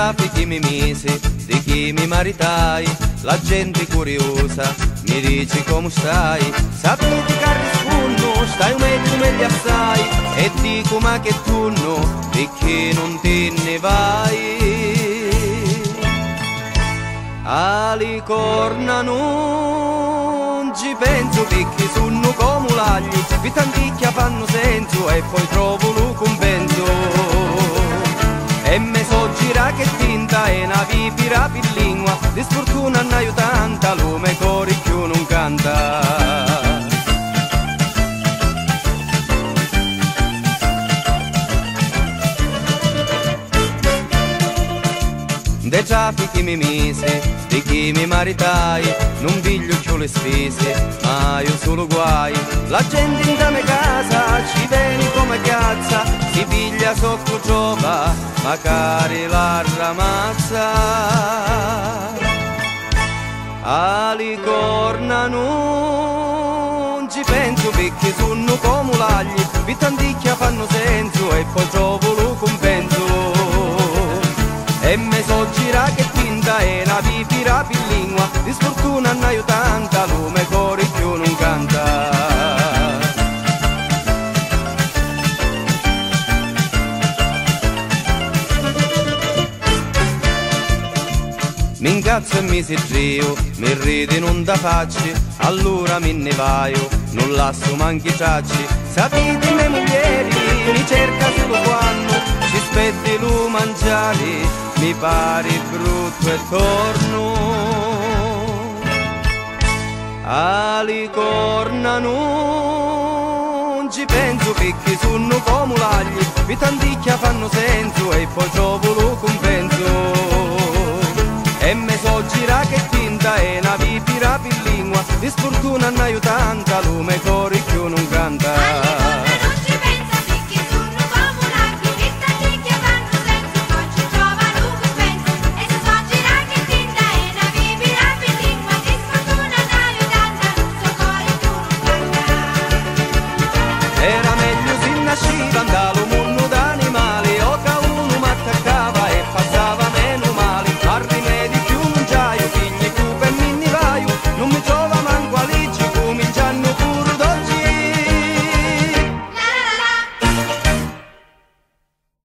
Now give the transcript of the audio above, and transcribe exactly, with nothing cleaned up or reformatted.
traffici mi misi, di chi mi maritai, la gente curiosa mi dici come stai, sapete che rispondo, stai meglio meglio assai, e dico ma che tu no, perché non te ne vai. Ali corna non ci penso perché sono come l'agli, che tanticchia fanno senso e poi trovo lo compenso. E me so gira che tinta e una vipira per lingua, di sfortuna ne ho tanta, lume cori più non canta. Dei traffici mi mise, di chi mi maritai, non piglio più le spese, ma io solo guai. La gente in da me casa ci viene come cazza, si piglia sotto giova, magari la ramazza. Ali corna non ci penso perché sono come l'agli, per tanticchia fanno senso e poi trovo lo compenso. E me so gira che tinta e una vipira per lingua, di sfortuna ne ho tanta, lume cori più non canta. Mi incazzo e mi si giro, mi ridi non da facci, allora me ne vaio, non lascio manchi tracci. Sapete me moglieri, mi cerca solo quando ci spetti lo mangiare, mi pare brutto e torno. Ali corna non ci penso perché sono come l'agli, per tanticchia fanno senso e poi trovo lo compenso. E me so gira che tinta e una vipira per lingua, di sfortuna ne ho tanta, lume cori più non canta.